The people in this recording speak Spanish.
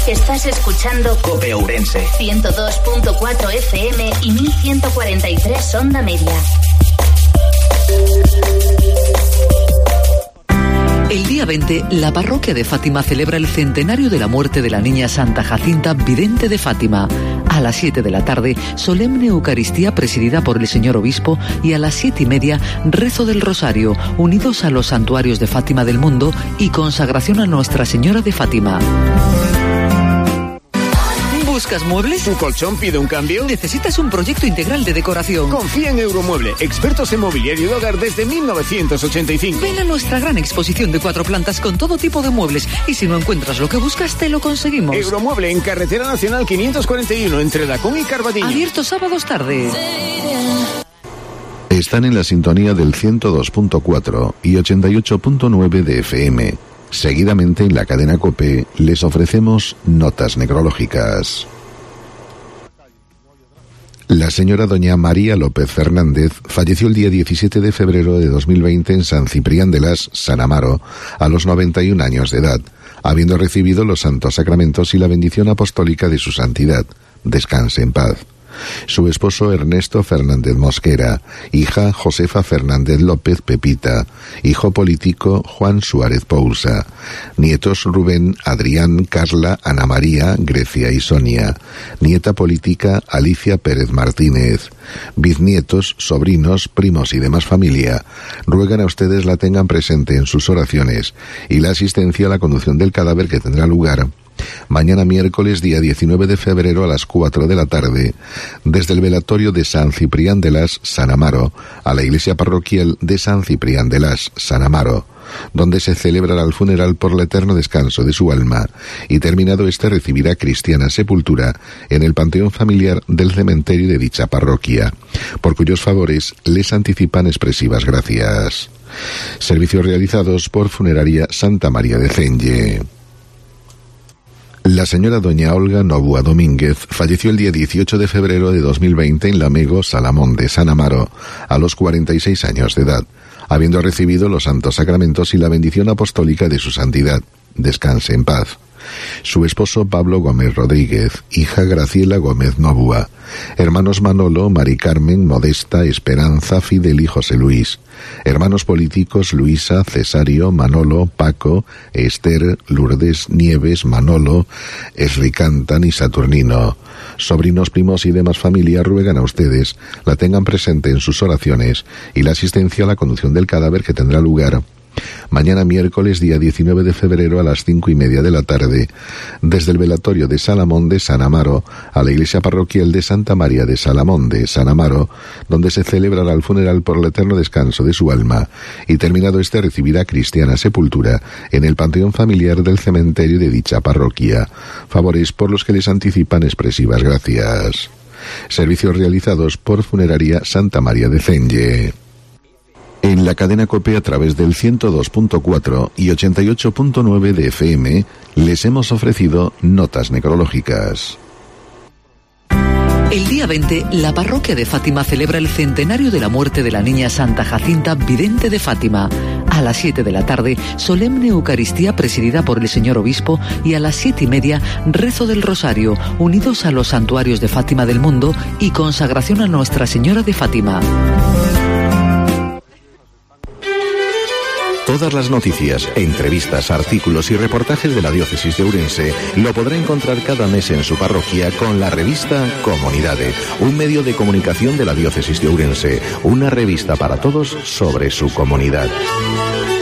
Estás escuchando COPE Ourense 102.4 FM y 1143 onda media. El día 20, la parroquia de Fátima celebra el centenario de la muerte de la niña Santa Jacinta, vidente de Fátima. A las 7 de la tarde, solemne Eucaristía presidida por el señor obispo, y a las 7:30, rezo del Rosario, unidos a los santuarios de Fátima del mundo y consagración a Nuestra Señora de Fátima. ¿Buscas muebles? ¿Tu colchón pide un cambio? ¿Necesitas un proyecto integral de decoración? Confía en Euromueble, expertos en mobiliario de hogar desde 1985. Ven a nuestra gran exposición de 4 plantas con todo tipo de muebles, y si no encuentras lo que buscas, te lo conseguimos. Euromueble en Carretera Nacional 541 entre Dacón y Carvadiño. Abierto sábados tarde. Están en la sintonía del 102.4 y 88.9 de FM. Seguidamente en la cadena COPE les ofrecemos notas necrológicas. La señora doña María López Fernández falleció el día 17 de febrero de 2020 en San Ciprián de Las, San Amaro, a los 91 años de edad, habiendo recibido los santos sacramentos y la bendición apostólica de su santidad. Descanse en paz. Su esposo Ernesto Fernández Mosquera, hija Josefa Fernández López Pepita, hijo político Juan Suárez Pousa, nietos Rubén, Adrián, Carla, Ana María, Grecia y Sonia, nieta política Alicia Pérez Martínez, bisnietos, sobrinos, primos y demás familia, ruegan a ustedes la tengan presente en sus oraciones y la asistencia a la conducción del cadáver, que tendrá lugar mañana miércoles día 19 de febrero a las 4 de la tarde, desde el velatorio de San Ciprián de Las, San Amaro, a la iglesia parroquial de San Ciprián de Las, San Amaro, donde se celebrará el funeral por el eterno descanso de su alma, y terminado este recibirá cristiana sepultura en el panteón familiar del cementerio de dicha parroquia, por cuyos favores les anticipan expresivas gracias. Servicios realizados por Funeraria Santa María de Cenge. La señora doña Olga Novoa Domínguez falleció el día 18 de febrero de 2020 en Lamego, Salamón de San Amaro, a los 46 años de edad, habiendo recibido los santos sacramentos y la bendición apostólica de su santidad. Descanse en paz. Su esposo Pablo Gómez Rodríguez, hija Graciela Gómez Novoa, hermanos Manolo, Mari Carmen, Modesta, Esperanza, Fidel y José Luis, hermanos políticos Luisa, Cesario, Manolo, Paco, Esther, Lourdes, Nieves, Manolo, Esricantan y Saturnino. Sobrinos, primos y demás familia ruegan a ustedes la tengan presente en sus oraciones y la asistencia a la conducción del cadáver, que tendrá lugar mañana miércoles día 19 de febrero a las 5:30 de la tarde, desde el velatorio de Salamón de San Amaro a la iglesia parroquial de Santa María de Salamón de San Amaro, donde se celebrará el funeral por el eterno descanso de su alma, y terminado este recibirá cristiana sepultura en el panteón familiar del cementerio de dicha parroquia, favores por los que les anticipan expresivas gracias. Servicios realizados por Funeraria Santa María de Cenge. En la cadena COPE a través del 102.4 y 88.9 de FM les hemos ofrecido notas necrológicas. El día 20, la parroquia de Fátima celebra el centenario de la muerte de la niña Santa Jacinta, vidente de Fátima. A las 7 de la tarde, solemne Eucaristía presidida por el señor obispo, y a las 7:30, rezo del Rosario, unidos a los santuarios de Fátima del mundo y consagración a Nuestra Señora de Fátima. Todas las noticias, entrevistas, artículos y reportajes de la diócesis de Ourense lo podrá encontrar cada mes en su parroquia con la revista Comunidade, un medio de comunicación de la diócesis de Ourense, una revista para todos sobre su comunidad.